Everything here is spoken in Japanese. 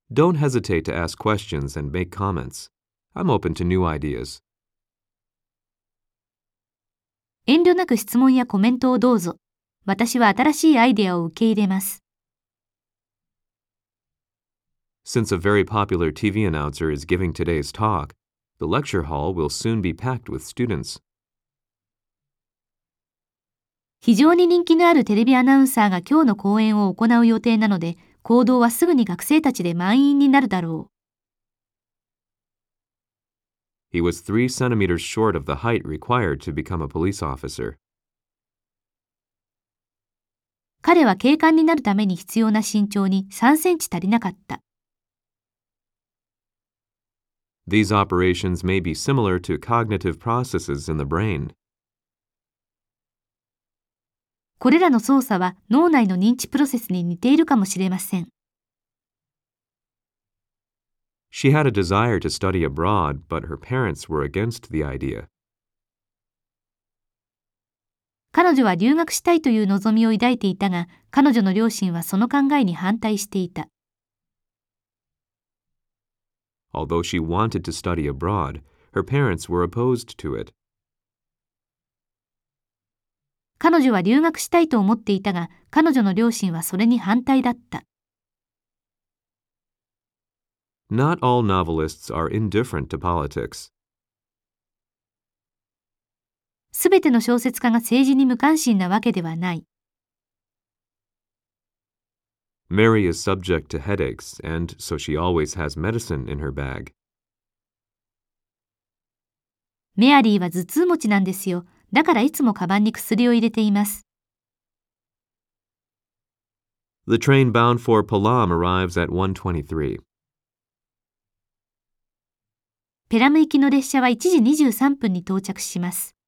Don't hesitate to ask questions and make comments. I'm open to new ideas. 遠慮なく質問やコメントをどうぞ。私は新しいアイデアを受け入れます。 Since a very popular TV announcer is giving today's talk, the lecture hall will soon be packed with students. 非常に人気のあるテレビアナウンサーが今日の講演を行う予定なので、講堂はすぐに学生たちで満員になるだろう。He was 3 centimeters short of the height required to become a police officer. 彼は警官になるために必要な身長に3センチ足りなかった。 These operations may be similar to cognitive processes in the brain. これらの操作は脳内の認知プロセスに似ているかもしれません。 She had a desire to study abroad, but her parents were against the idea. 彼女は留学したいという望みを抱いていたが、彼女の両親はその考えに反対していた。 Although she wanted to study abroad, her parents were opposed to it. 彼女は留学したいと思っていたが、彼女の両親はそれに反対だった。 Not all novelists are indifferent to politics. すべての小説家が政治に無関心なわけではない。 Mary is subject to headaches, and so she always has medicine in her bag. メアリーは頭痛持ちなんですよ。だからいつもカバンに薬を入れています。 The train bound for Palam arrives at 1:23. ペラム行きの列車は1時23分に到着します。